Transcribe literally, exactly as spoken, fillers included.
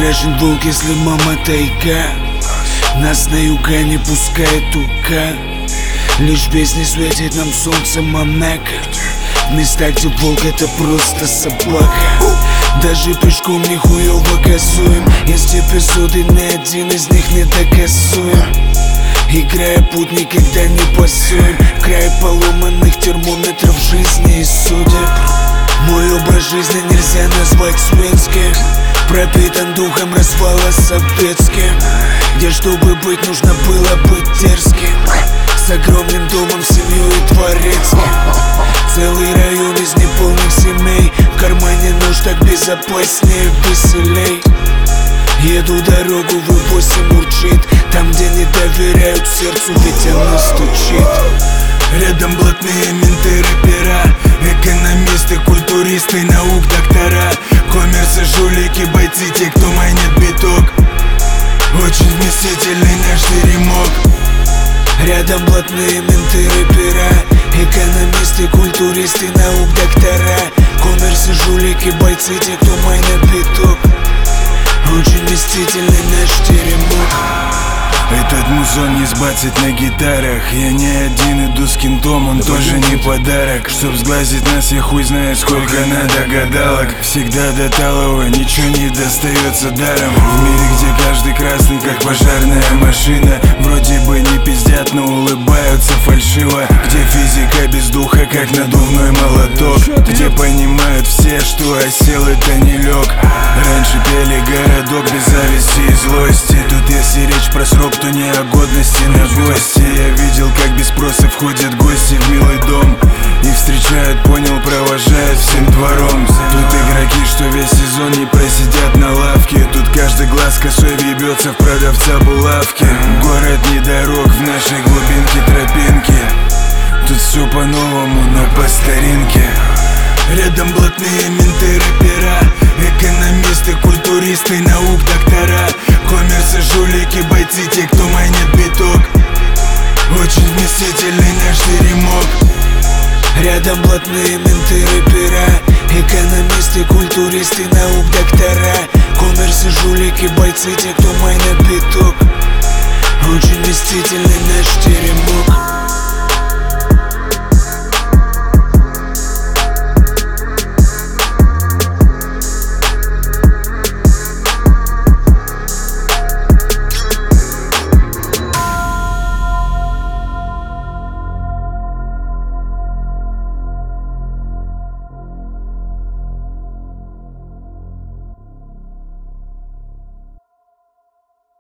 Страшен волк, если мама тайга. Нас на юга не пускает тука. Лишь песни светит нам солнце Монако. В местах, где волк это просто собака. Даже пешком не хуёво газуем. Есть эпизоды, ни один из них не доказуем. Играя путь, никогда не пасуем. В крае поломанных термометров жизни и судеб. Мой образ жизни нельзя назвать свинским. Пропитан духом развала советским, где чтобы быть, нужно было быть дерзким. С огромным домом, семьей и дворецким. Целый район из неполных семей. В кармане нож, так безопаснее, веселей. Еду дорогу, в восемь урчит. Там, где не доверяют сердцу, ведь оно стучит. Рядом блатные менты, рэпера, экономисты, культуристы, наук, доктора, коммерсы, жулики, бойцы, те, кто майнит биток. Очень вместительный наш теремок. Рядом блатные менты, рэпера, экономисты, культуристы, наук, доктора, коммерсы, жулики, бойцы, те, кто майнит биток. Очень вместительный наш теремок. Этот музон не сбацать на гитарах. Я не один иду с кентом, он тоже не подарок. Чтоб сглазить нас, я хуй знает сколько надо гадалок. Всегда до талого, ничего не достается даром. В мире, где каждый красный, как пожарная машина. Вроде бы не пиздят, но улыбаются фальшиво. Где физика без духа, как надувной молоток. Где понимают все, что осел это не лег. Раньше пели городок без зависти и злости. Тут если речь про срок, то не о годности на гости. Я видел, как без спроса входят гости в милый дом и встречают, понял, провожают всем двором. Тут игроки, что весь сезон не просидят на лавке. Тут каждый глаз косой въебется в продавца булавки. Город не дорог, в нашей глубинке тропинки. Тут все по-новому, но по старинке. Рядом блатные менты, рэпера, экономисты, культуристы, наук, доктора, коммерсы, жулики, бойцы, те, кто майнит биток. Очень вместительный наш теремок. Рядом блатные менты, рэпера, экономисты, культуристы, наук, доктора, коммерсы, жулики, бойцы, те, кто майнит биток. Очень вместительный наш теремок.